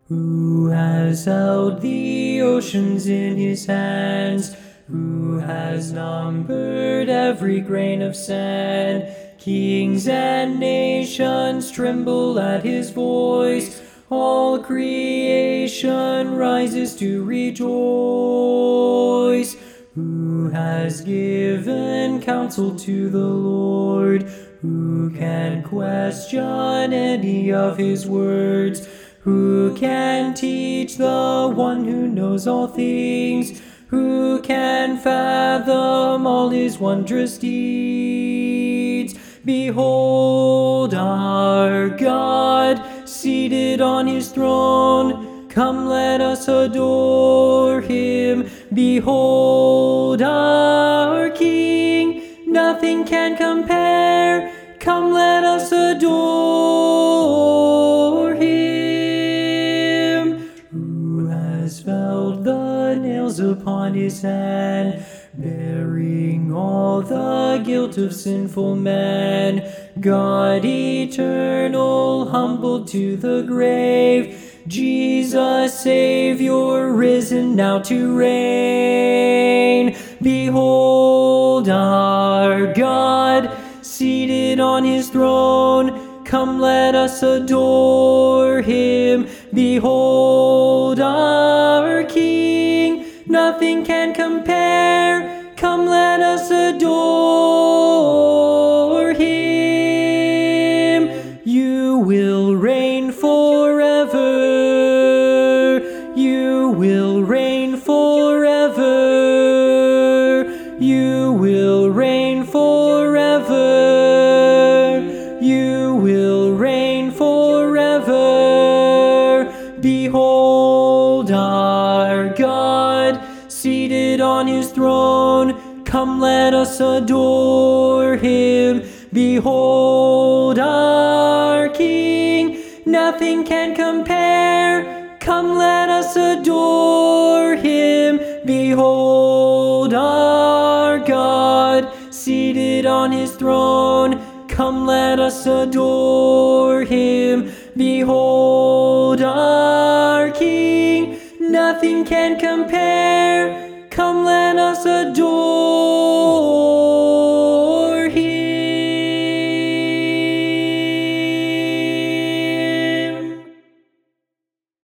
Who has held the oceans in his hands? Who has numbered every grain of sand? Kings and nations tremble at his voice. All creation rises to rejoice. Who has given counsel to the Lord? Who can question any of his words? Who can teach the one who knows all things? Who can fathom all his wondrous deeds? Behold our God, seated on his throne. Come, let us adore him. Behold our King, nothing can compare. Come, let us adore him. Who has felled the nails upon his hand, bearing all the guilt of sinful man? God eternal, humbled to the grave, Jesus Savior, risen now to reign. Behold our God, seated on his throne. Come, let us adore him. Behold our King, nothing can compare. Come, let us adore him. You will reign forever. You will reign forever. You will reign forever. You will reign forever. Behold our God, seated on his throne. Come, let us adore him. Behold our King, nothing can compare. Come, let us adore him. Behold our God, seated on his throne. Come, let us adore him. Behold our King, nothing can compare. Come, let us adore